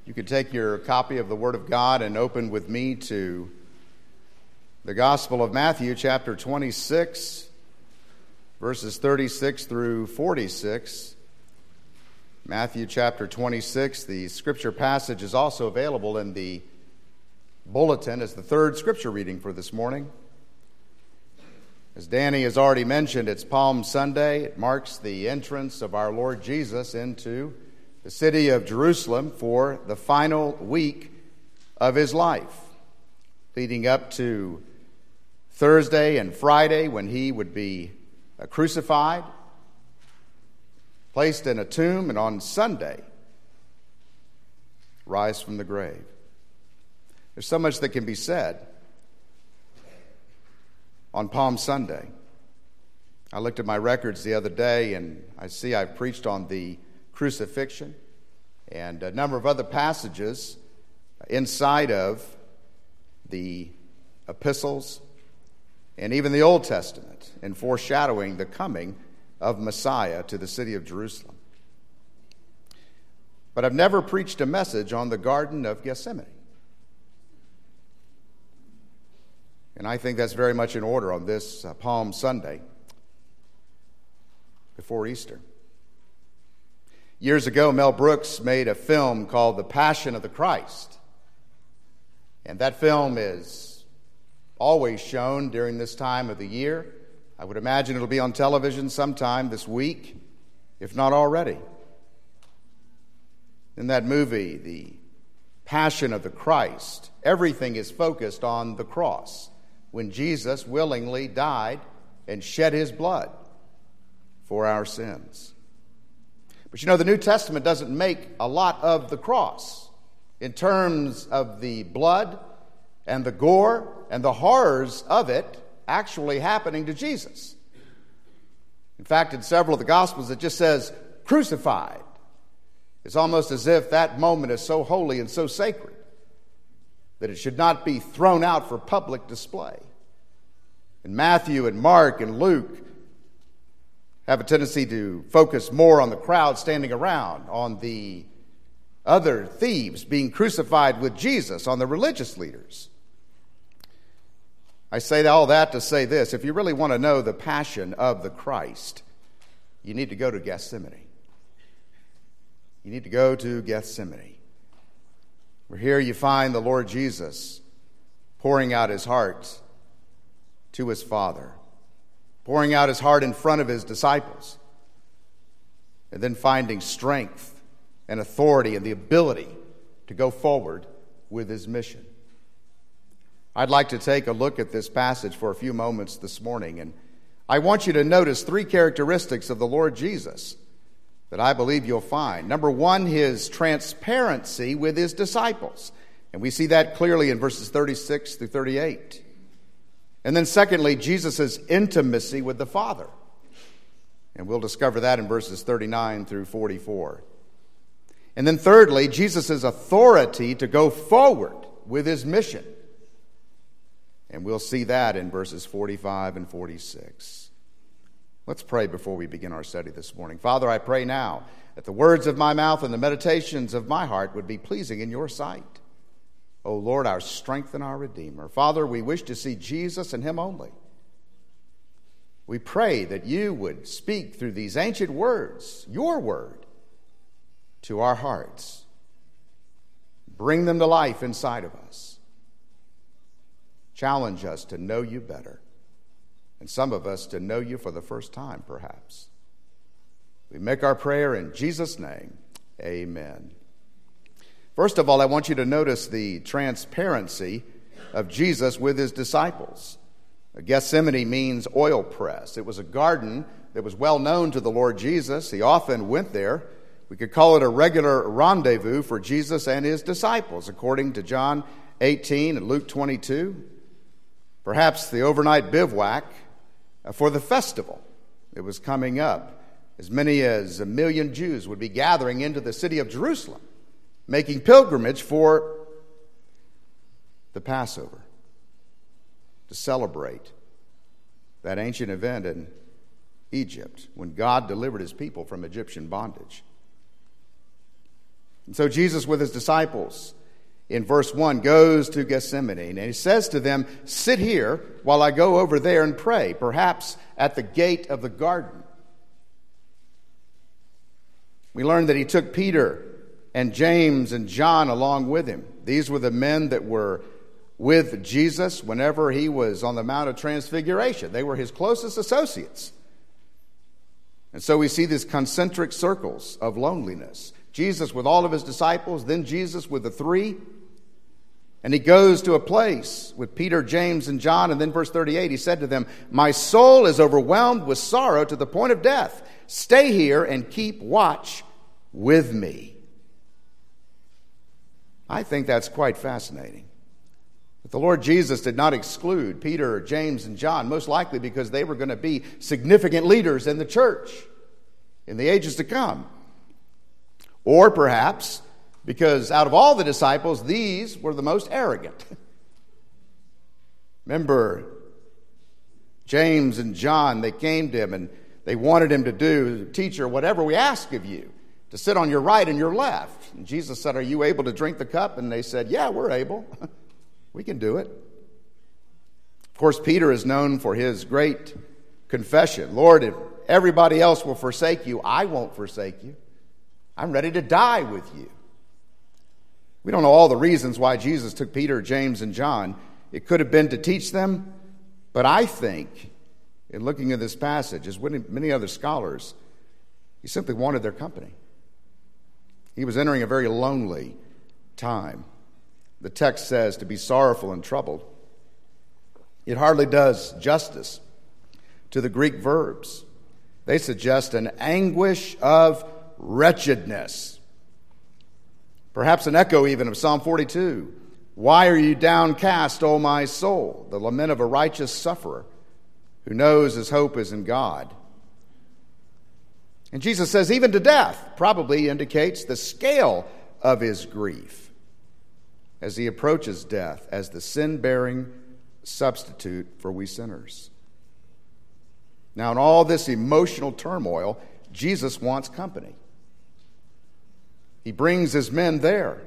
You can take your copy of the Word of God and open with me to the Gospel of Matthew, chapter 26, verses 36 through 46. Matthew chapter 26, the scripture passage is also available in the bulletin as the third scripture reading for this morning. As Danny has already mentioned, it's Palm Sunday. It marks the entrance of our Lord Jesus into the city of Jerusalem for the final week of his life, leading up to Thursday and Friday when he would be crucified, placed in a tomb, and on Sunday, rise from the grave. There's so much that can be said on Palm Sunday. I looked at my records the other day, and I see I've preached on the crucifixion and a number of other passages inside of the epistles and even the Old Testament in foreshadowing the coming of Messiah to the city of Jerusalem. But I've never preached a message on the Garden of Gethsemane. And I think that's very much in order on this Palm Sunday before Easter. Years ago, Mel Brooks made a film called The Passion of the Christ. And that film is always shown during this time of the year. I would imagine it'll be on television sometime this week, if not already. In that movie, The Passion of the Christ, everything is focused on the cross, when Jesus willingly died and shed his blood for our sins. But you know, the New Testament doesn't make a lot of the cross in terms of the blood and the gore and the horrors of it actually happening to Jesus. In fact, in several of the Gospels, it just says crucified. It's almost as if that moment is so holy and so sacred that it should not be thrown out for public display. And Matthew and Mark and Luke have a tendency to focus more on the crowd standing around, on the other thieves being crucified with Jesus, on the religious leaders. I say all that to say this: if you really want to know the passion of the Christ, you need to go to Gethsemane. You need to go to Gethsemane. Where here you find the Lord Jesus pouring out his heart to his Father, pouring out his heart in front of his disciples, and then finding strength and authority and the ability to go forward with his mission. I'd like to take a look at this passage for a few moments this morning, and I want you to notice three characteristics of the Lord Jesus that I believe you'll find. Number one, his transparency with his disciples, and we see that clearly in verses 36 through 38. And then secondly, Jesus' intimacy with the Father. And we'll discover that in verses 39 through 44. And then thirdly, Jesus' authority to go forward with his mission. And we'll see that in verses 45 and 46. Let's pray before we begin our study this morning. Father, I pray now that the words of my mouth and the meditations of my heart would be pleasing in your sight. O Lord, our strength and our Redeemer. Father, we wish to see Jesus and him only. We pray that you would speak through these ancient words, your word, to our hearts. Bring them to life inside of us. Challenge us to know you better, and some of us to know you for the first time, perhaps. We make our prayer in Jesus' name. Amen. First of all, I want you to notice the transparency of Jesus with his disciples. Gethsemane means oil press. It was a garden that was well known to the Lord Jesus. He often went there. We could call it a regular rendezvous for Jesus and his disciples, according to John 18 and Luke 22. Perhaps the overnight bivouac for the festival that was coming up. As many as 1 million Jews would be gathering into the city of Jerusalem, making pilgrimage for the Passover, to celebrate that ancient event in Egypt when God delivered his people from Egyptian bondage. And so Jesus with his disciples in verse 1 goes to Gethsemane, and he says to them, sit here while I go over there and pray, perhaps at the gate of the garden. We learn that he took Peter and James and John along with him. These were the men that were with Jesus whenever he was on the Mount of Transfiguration. They were his closest associates. And so we see these concentric circles of loneliness. Jesus with all of his disciples, then Jesus with the three. And he goes to a place with Peter, James, and John. And then verse 38, he said to them, my soul is overwhelmed with sorrow to the point of death. Stay here and keep watch with me. I think that's quite fascinating. But the Lord Jesus did not exclude Peter, James, and John, most likely because they were going to be significant leaders in the church in the ages to come. Or perhaps because out of all the disciples, these were the most arrogant. Remember, James and John, they came to him and they wanted him to do, teacher, whatever we ask of you, to sit on your right and your left. And Jesus said, are you able to drink the cup? And they said, yeah, we're able. We can do it. Of course, Peter is known for his great confession. Lord, if everybody else will forsake you, I won't forsake you. I'm ready to die with you. We don't know all the reasons why Jesus took Peter, James, and John. It could have been to teach them, but I think, in looking at this passage, as many other scholars, he simply wanted their company. He was entering a very lonely time. The text says to be sorrowful and troubled. It hardly does justice to the Greek verbs. They suggest an anguish of wretchedness. Perhaps an echo even of Psalm 42. Why are you downcast, O my soul? The lament of a righteous sufferer who knows his hope is in God. And Jesus says even to death probably indicates the scale of his grief as he approaches death as the sin-bearing substitute for we sinners. Now, in all this emotional turmoil, Jesus wants company. He brings his men there,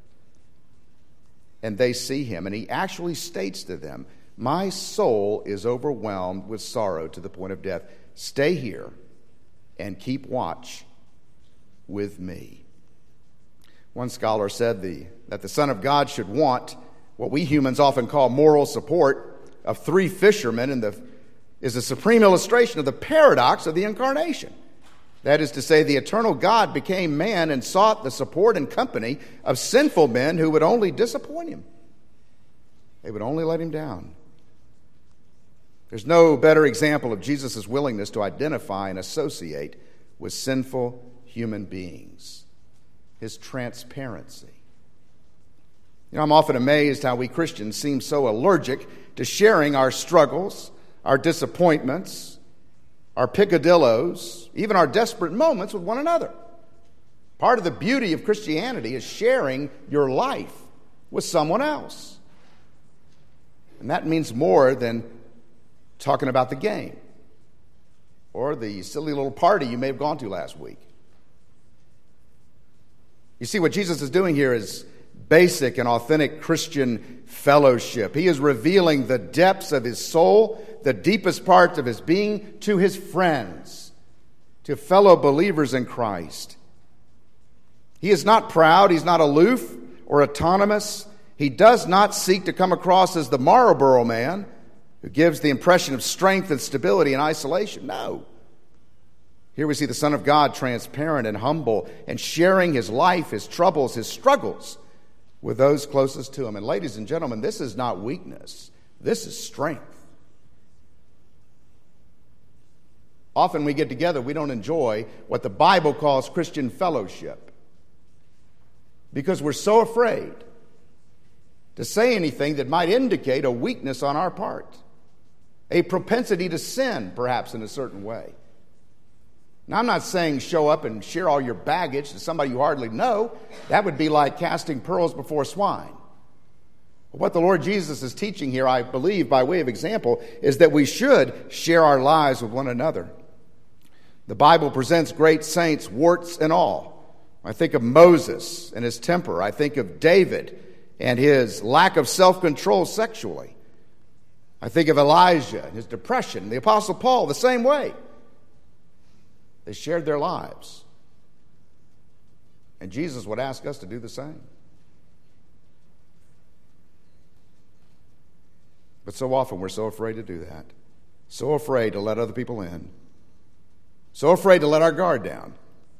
and they see him, and he actually states to them, my soul is overwhelmed with sorrow to the point of death. Stay here and keep watch with me. One scholar said that the Son of God should want what we humans often call moral support of three fishermen, and is a supreme illustration of the paradox of the incarnation. That is to say, the eternal God became man and sought the support and company of sinful men who would only disappoint him. They would only let him down. There's no better example of Jesus' willingness to identify and associate with sinful human beings. His transparency. You know, I'm often amazed how we Christians seem so allergic to sharing our struggles, our disappointments, our picadillos, even our desperate moments with one another. Part of the beauty of Christianity is sharing your life with someone else. And that means more than talking about the game or the silly little party you may have gone to last week. You see, what Jesus is doing here is basic and authentic Christian fellowship. He is revealing the depths of his soul, the deepest parts of his being, to his friends, to fellow believers in Christ. He is not proud, he's not aloof or autonomous. He does not seek to come across as the Marlboro man who gives the impression of strength and stability in isolation. No. Here we see the Son of God transparent and humble and sharing his life, his troubles, his struggles with those closest to him. And ladies and gentlemen, this is not weakness. This is strength. Often we get together, we don't enjoy what the Bible calls Christian fellowship because we're so afraid to say anything that might indicate a weakness on our part, a propensity to sin, perhaps in a certain way. Now, I'm not saying show up and share all your baggage to somebody you hardly know. That would be like casting pearls before swine. But what the Lord Jesus is teaching here, I believe, by way of example, is that we should share our lives with one another. The Bible presents great saints, warts and all, I think of Moses and his temper. I think of David and his lack of self-control sexually. I think of Elijah and his depression. The Apostle Paul, the same way. They shared their lives. And Jesus would ask us to do the same. But so often we're so afraid to do that. So afraid to let other people in. So afraid to let our guard down.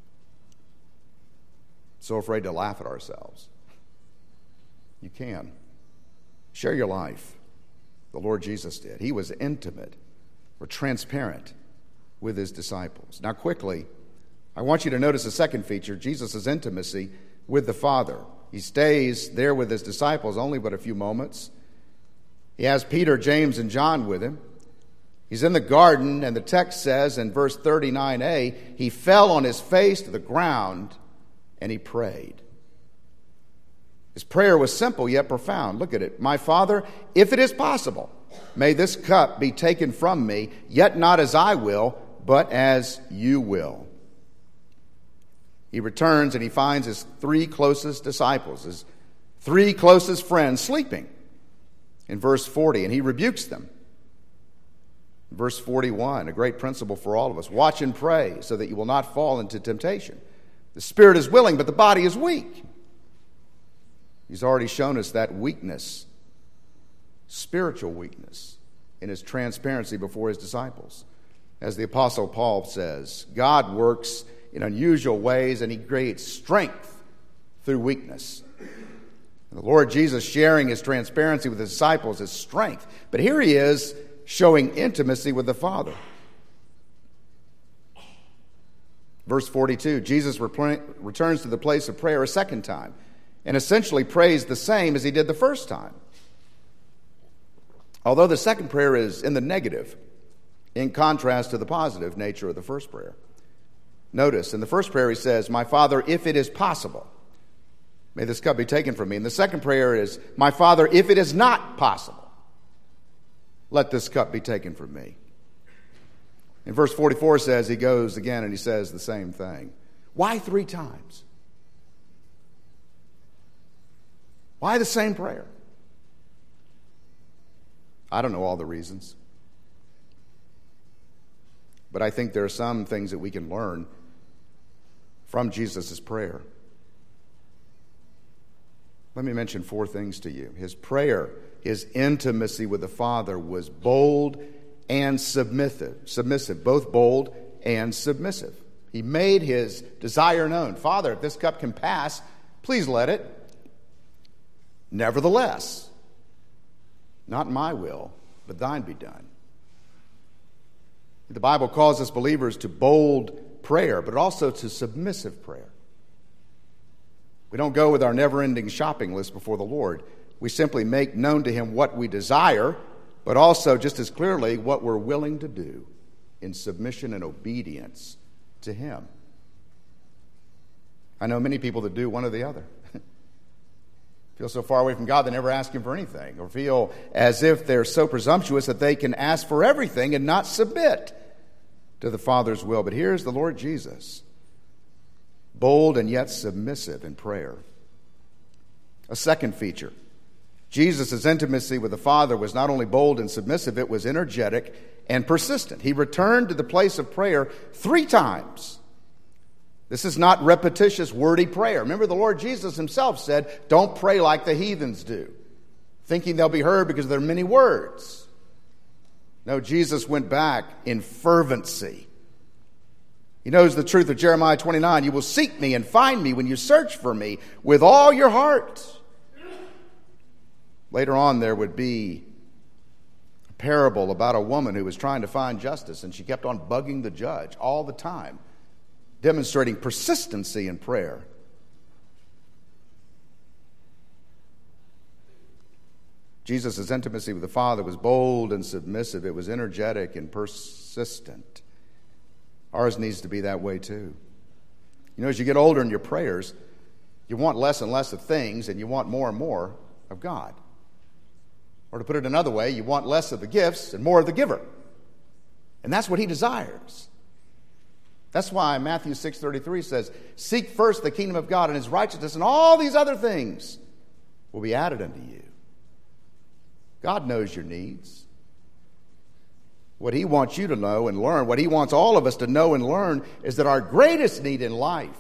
So afraid to laugh at ourselves. You can. Share your life. The Lord Jesus did. He was intimate or transparent with his disciples. Now quickly, I want you to notice a second feature, Jesus' intimacy with the Father. He stays there with his disciples only but a few moments. He has Peter, James, and John with him. He's in the garden, and the text says in verse 39a, he fell on his face to the ground and he prayed. His prayer was simple yet profound. Look at it. My Father, if it is possible, may this cup be taken from me, yet not as I will, but as you will. He returns and he finds his three closest disciples, his three closest friends sleeping in verse 40, and he rebukes them. Verse 41, a great principle for all of us. Watch and pray so that you will not fall into temptation. The spirit is willing, but the body is weak. He's already shown us that weakness, spiritual weakness, in his transparency before his disciples. As the Apostle Paul says, God works in unusual ways and he creates strength through weakness. And the Lord Jesus sharing his transparency with his disciples is strength. But here he is showing intimacy with the Father. Verse 42, Jesus returns to the place of prayer a second time and essentially prays the same as he did the first time. Although the second prayer is in the negative, in contrast to the positive nature of the first prayer. Notice, in the first prayer he says, my Father, if it is possible, may this cup be taken from me. And the second prayer is, my Father, if it is not possible, let this cup be taken from me. In verse 44 says, he goes again and he says the same thing. Why 3 times? Why the same prayer? I don't know all the reasons. But I think there are some things that we can learn from Jesus' prayer. Let me mention 4 things to you. His prayer, his intimacy with the Father was bold and submissive, both bold and submissive. He made his desire known. Father, if this cup can pass, please let it. Nevertheless, not my will, but thine be done. The Bible calls us believers to bold prayer, but also to submissive prayer. We don't go with our never-ending shopping list before the Lord. We simply make known to him what we desire, but also just as clearly what we're willing to do in submission and obedience to him. I know many people that do one or the other. Feel so far away from God they never ask him for anything, or feel as if they're so presumptuous that they can ask for everything and not submit to the Father's will. But here's the Lord Jesus, bold and yet submissive in prayer. A second feature, Jesus' intimacy with the Father was not only bold and submissive, it was energetic and persistent. He returned to the place of prayer 3 times. This is not repetitious, wordy prayer. Remember, the Lord Jesus himself said, don't pray like the heathens do, thinking they'll be heard because there are many words. No, Jesus went back in fervency. He knows the truth of Jeremiah 29. You will seek me and find me when you search for me with all your heart. Later on, there would be a parable about a woman who was trying to find justice, and she kept on bugging the judge all the time, demonstrating persistency in prayer. Jesus' intimacy with the Father was bold and submissive. It was energetic and persistent. Ours needs to be that way too. You know, as you get older in your prayers, you want less and less of things, and you want more and more of God. Or to put it another way, you want less of the gifts and more of the giver. And that's what he desires. That's why Matthew 6:33 says, seek first the kingdom of God and his righteousness, and all these other things will be added unto you. God knows your needs. What he wants you to know and learn, what he wants all of us to know and learn, is that our greatest need in life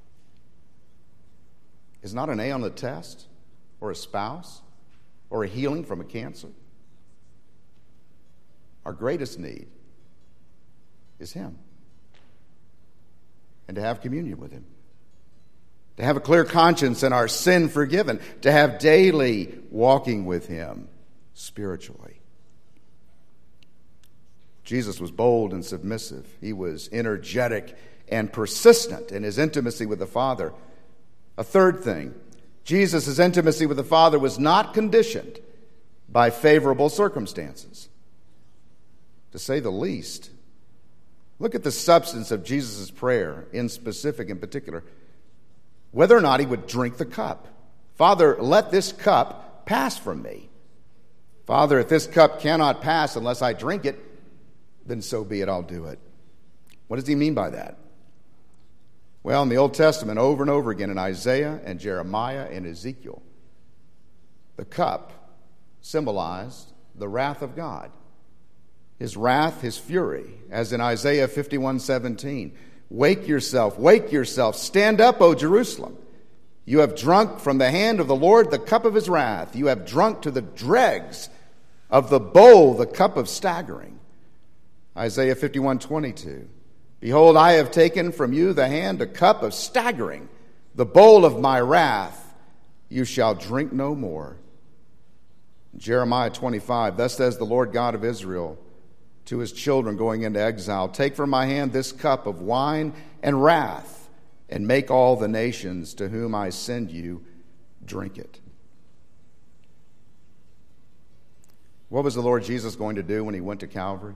is not an A on the test, or a spouse, or a healing from a cancer. Our greatest need is him. And to have communion with him. To have a clear conscience and our sin forgiven. To have daily walking with him spiritually. Jesus was bold and submissive. He was energetic and persistent in his intimacy with the Father. A third thing, Jesus' intimacy with the Father was not conditioned by favorable circumstances. To say the least, look at the substance of Jesus' prayer in particular. Whether or not he would drink the cup. Father, let this cup pass from me. Father, if this cup cannot pass unless I drink it, then so be it, I'll do it. What does he mean by that? Well, in the Old Testament, over and over again in Isaiah and Jeremiah and Ezekiel, the cup symbolized the wrath of God. His wrath, his fury, as in Isaiah 51:17. Wake yourself, stand up, O Jerusalem. You have drunk from the hand of the Lord the cup of his wrath. You have drunk to the dregs of the bowl the cup of staggering. Isaiah 51:22. Behold, I have taken from you the hand a cup of staggering, the bowl of my wrath. You shall drink no more. Jeremiah 25. Thus says the Lord God of Israel to his children going into exile, take from my hand this cup of wine and wrath, and make all the nations to whom I send you drink it. What was the Lord Jesus going to do when he went to Calvary?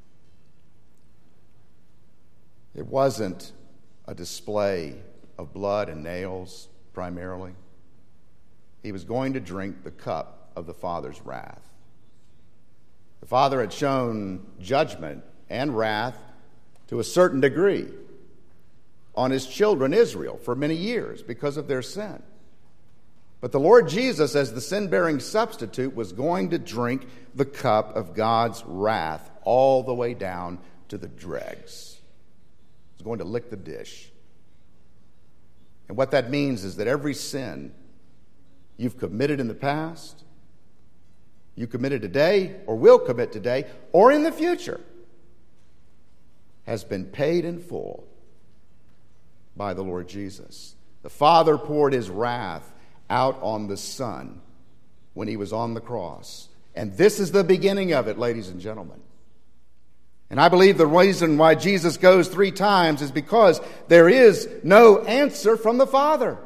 It wasn't a display of blood and nails, primarily. He was going to drink the cup of the Father's wrath. The Father had shown judgment and wrath to a certain degree on his children Israel for many years because of their sin. But the Lord Jesus, as the sin-bearing substitute, was going to drink the cup of God's wrath all the way down to the dregs. He was going to lick the dish. And what that means is that every sin you've committed in the past, you committed today, or will commit today, or in the future, has been paid in full by the Lord Jesus. The Father poured his wrath out on the Son when he was on the cross. And this is the beginning of it, ladies and gentlemen. And I believe the reason why Jesus goes 3 times is because there is no answer from the Father.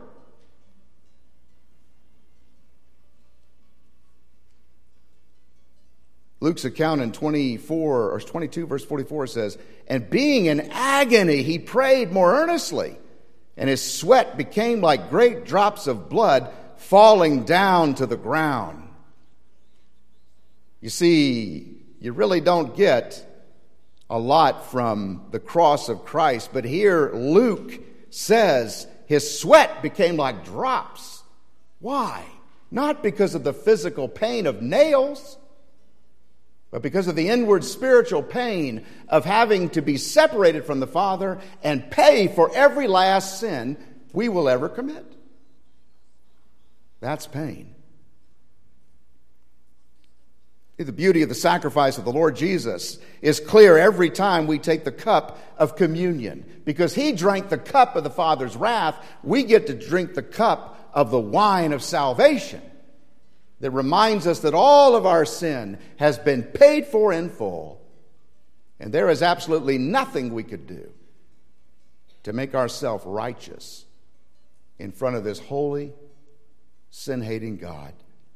Luke's account in 22 verse 44 says, and being in agony, he prayed more earnestly, and his sweat became like great drops of blood falling down to the ground. You see, you really don't get a lot from the cross of Christ, but here Luke says his sweat became like drops. Why? Not because of the physical pain of nails, but because of the inward spiritual pain of having to be separated from the Father and pay for every last sin we will ever commit. That's pain. The beauty of the sacrifice of the Lord Jesus is clear every time we take the cup of communion. Because he drank the cup of the Father's wrath, we get to drink the cup of the wine of salvation that reminds us that all of our sin has been paid for in full. And there is absolutely nothing we could do to make ourselves righteous in front of this holy, sin-hating God.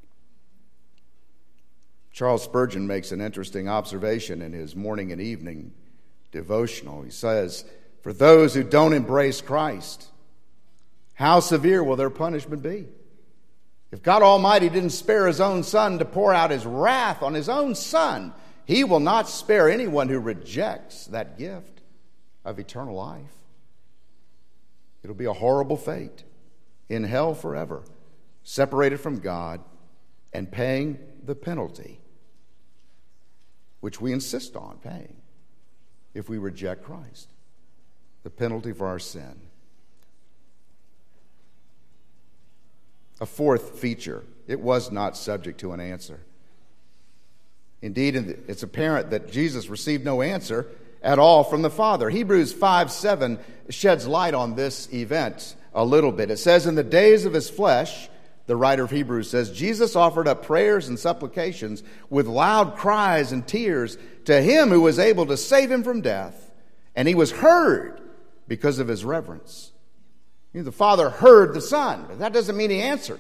Charles Spurgeon makes an interesting observation in his morning and evening devotional. He says, for those who don't embrace Christ, how severe will their punishment be? If God Almighty didn't spare his own Son to pour out his wrath on his own Son, he will not spare anyone who rejects that gift. of eternal life. It'll be a horrible fate in hell forever, separated from God and paying the penalty, which we insist on paying if we reject Christ, the penalty for our sin. A fourth feature, it was not subject to an answer. Indeed, it's apparent that Jesus received no answer at all from the Father. Hebrews 5:7 sheds light on this event a little bit. It says, in the days of his flesh, the writer of Hebrews says, Jesus offered up prayers and supplications with loud cries and tears to him who was able to save him from death, and he was heard because of his reverence. You know, the Father heard the Son, but that doesn't mean he answered.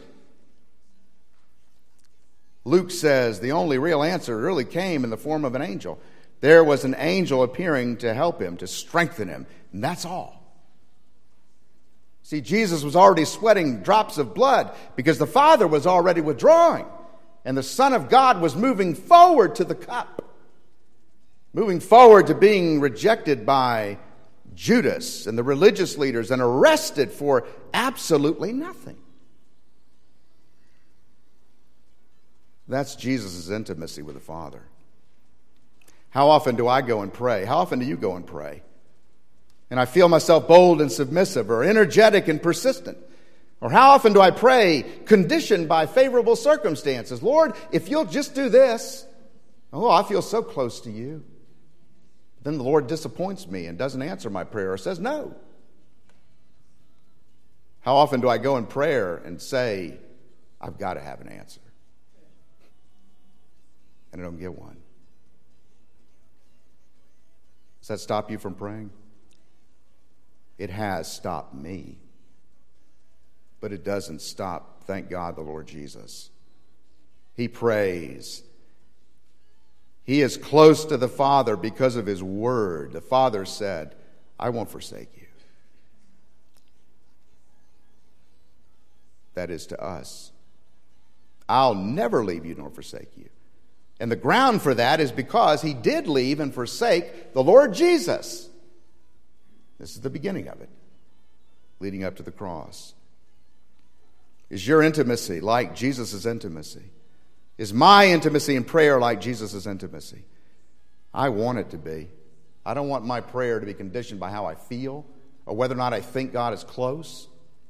Luke says the only real answer really came in the form of an angel. There was an angel appearing to help him, to strengthen him, and that's all. See, Jesus was already sweating drops of blood because the Father was already withdrawing, and the Son of God was moving forward to the cup, moving forward to being rejected by Judas and the religious leaders and arrested for absolutely nothing. That's Jesus' intimacy with the Father. How often do I go and pray? How often do you go and pray? And I feel myself bold and submissive, or energetic and persistent. Or how often do I pray conditioned by favorable circumstances? Lord, if you'll just do this, oh, I feel so close to you. Then the Lord disappoints me and doesn't answer my prayer or says no. How often do I go in prayer and say, I've got to have an answer, and I don't get one? Does that stop you from praying? It has stopped me. But it doesn't stop, thank God, the Lord Jesus. He prays. He is close to the Father because of his word. The Father said, I won't forsake you. That is to us. I'll never leave you nor forsake you. And the ground for that is because he did leave and forsake the Lord Jesus. This is the beginning of it, leading up to the cross. Is your intimacy like Jesus' intimacy? Is my intimacy in prayer like Jesus' intimacy? I want it to be. I don't want my prayer to be conditioned by how I feel or whether or not I think God is close.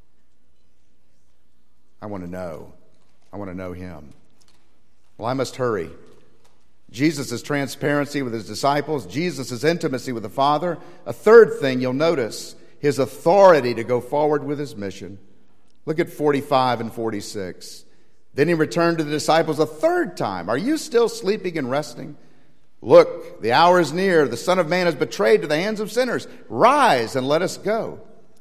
I want to know. I want to know him. Well, I must hurry. Jesus' transparency with his disciples, Jesus' intimacy with the Father. A third thing you'll notice, his authority to go forward with his mission. Look at 45 and 46. Then he returned to the disciples a third time. Are you still sleeping and resting? Look, the hour is near. The Son of Man is betrayed to the hands of sinners. Rise and let us go.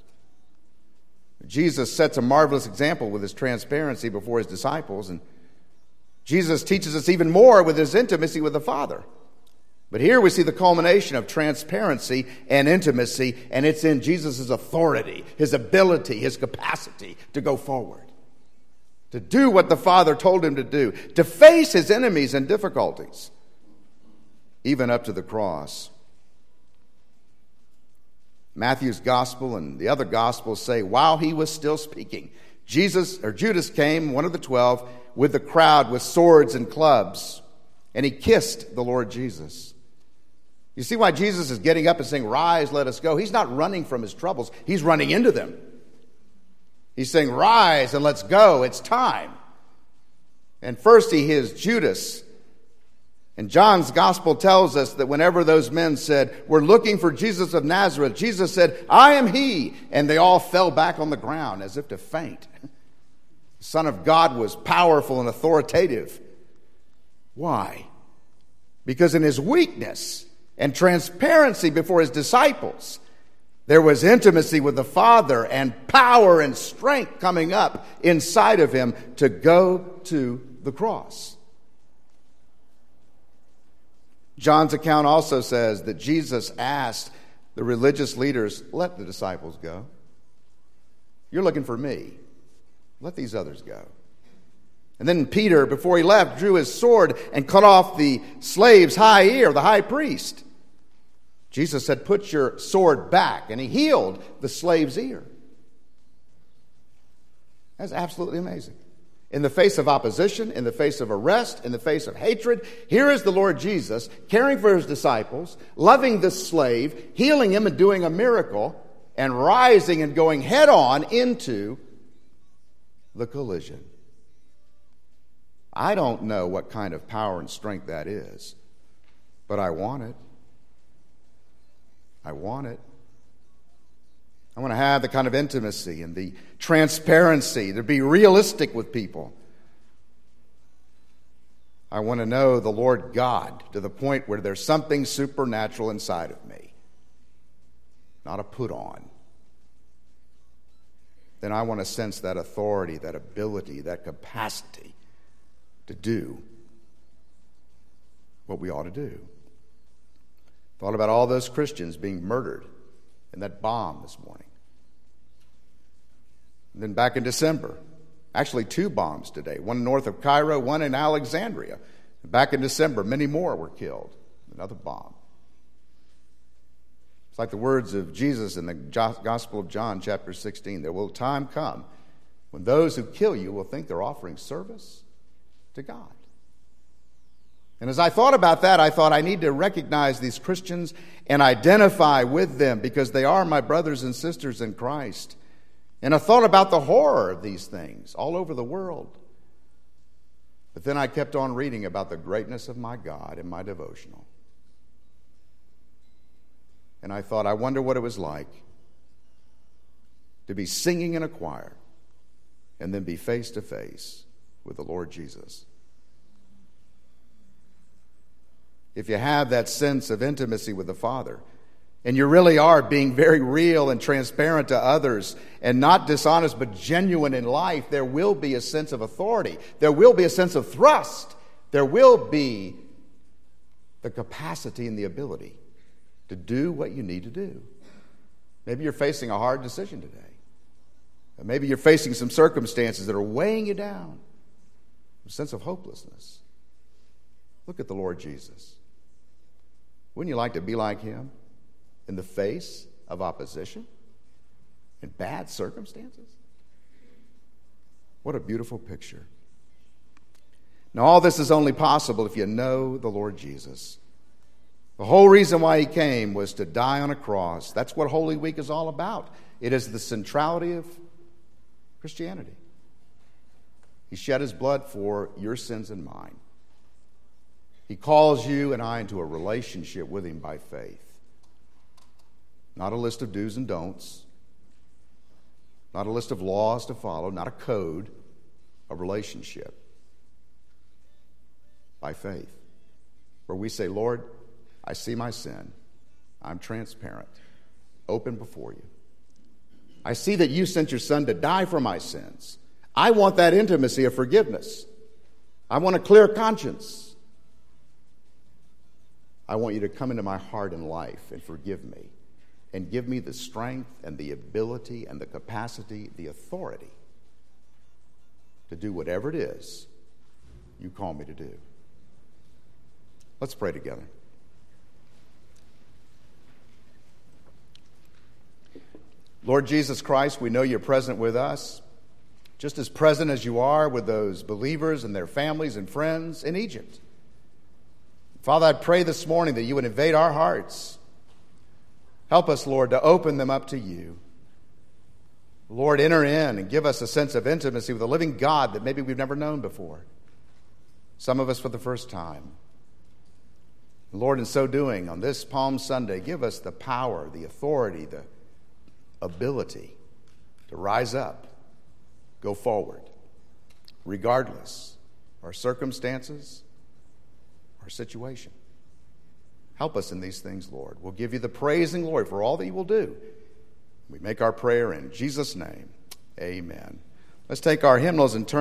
Jesus sets a marvelous example with his transparency before his disciples, and Jesus teaches us even more with his intimacy with the Father. But here we see the culmination of transparency and intimacy, and it's in Jesus' authority, his ability, his capacity to go forward, to do what the Father told him to do, to face his enemies and difficulties, even up to the cross. Matthew's gospel and the other gospels say, while he was still speaking, Judas came, one of the 12, with the crowd with swords and clubs, and he kissed the Lord Jesus. You see why Jesus is getting up and saying, rise, let us go. He's not running from his troubles. He's running into them. He's saying, rise and let's go. It's time. And first he hears Judas. And John's gospel tells us that whenever those men said, we're looking for Jesus of Nazareth, Jesus said, I am he. And they all fell back on the ground as if to faint. The Son of God was powerful and authoritative. Why? Because in his weakness and transparency before his disciples, there was intimacy with the Father and power and strength coming up inside of him to go to the cross. John's account also says that Jesus asked the religious leaders, let the disciples go. You're looking for me. Let these others go. And then Peter, before he left, drew his sword and cut off the slave's high ear, the high priest. Jesus said, put your sword back, and he healed the slave's ear. That's absolutely amazing. In the face of opposition, in the face of arrest, in the face of hatred, here is the Lord Jesus caring for his disciples, loving this slave, healing him and doing a miracle, and rising and going head on into the collision. I don't know what kind of power and strength that is, but I want it. I want it. I want to have the kind of intimacy and the transparency, to be realistic with people. I want to know the Lord God to the point where there's something supernatural inside of me, not a put on. Then I want to sense that authority, that ability, that capacity to do what we ought to do. Thought about all those Christians being murdered in that bomb this morning. And then back in December, actually 2 bombs today, one north of Cairo, one in Alexandria. Back in December, many more were killed. Another bomb. It's like the words of Jesus in the Gospel of John, chapter 16. There will time come when those who kill you will think they're offering service to God. And as I thought about that, I thought I need to recognize these Christians and identify with them because they are my brothers and sisters in Christ. And I thought about the horror of these things all over the world. But then I kept on reading about the greatness of my God in my devotional. And I thought, I wonder what it was like to be singing in a choir and then be face to face with the Lord Jesus. If you have that sense of intimacy with the Father, and you really are being very real and transparent to others and not dishonest but genuine in life, there will be a sense of authority. There will be a sense of thrust. There will be the capacity and the ability to do what you need to do. Maybe you're facing a hard decision today. Or maybe you're facing some circumstances that are weighing you down. A sense of hopelessness. Look at the Lord Jesus. Wouldn't you like to be like him in the face of opposition and bad circumstances? What a beautiful picture. Now, all this is only possible if you know the Lord Jesus. The whole reason why he came was to die on a cross. That's what Holy Week is all about. It is the centrality of Christianity. He shed his blood for your sins and mine. He calls you and I into a relationship with him by faith. Not a list of do's and don'ts. Not a list of laws to follow. Not a code. A relationship. By faith. Where we say, Lord, I see my sin. I'm transparent. Open before you. I see that you sent your son to die for my sins. I want that intimacy of forgiveness. I want a clear conscience. I want you to come into my heart and life and forgive me and give me the strength and the ability and the capacity, the authority to do whatever it is you call me to do. Let's pray together. Lord Jesus Christ, we know you're present with us, just as present as you are with those believers and their families and friends in Egypt. Father, I pray this morning that you would invade our hearts. Help us, Lord, to open them up to you. Lord, enter in and give us a sense of intimacy with a living God that maybe we've never known before. Some of us for the first time. Lord, in so doing, on this Palm Sunday, give us the power, the authority, the ability to rise up, go forward, regardless of our circumstances, our situation. Help us in these things, Lord. We'll give you the praise and glory for all that you will do. We make our prayer in Jesus' name. Amen. Let's take our hymnals and turn